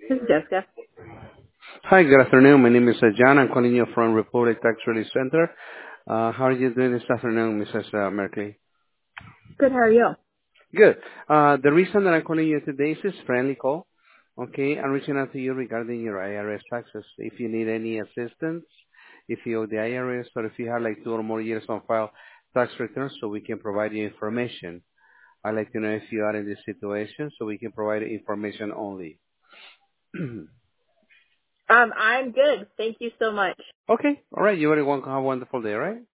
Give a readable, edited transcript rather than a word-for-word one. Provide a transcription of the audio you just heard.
This is Jessica. Hi, good afternoon. My name is John. I'm calling you from Republic Tax Relief Center. How are you doing this afternoon, Mrs. Merkley? Good, how are you? Good. The reason that I'm calling you today is this friendly call. Okay, I'm reaching out to you regarding your IRS taxes. If you need any assistance, if you owe the IRS, or if you have like 2 or more years on file tax returns, so we can provide you information. I'd like to know if you are in this situation, so we can provide information only. I'm good. Thank you so much. Okay, all right. You everyone have a wonderful day, all right?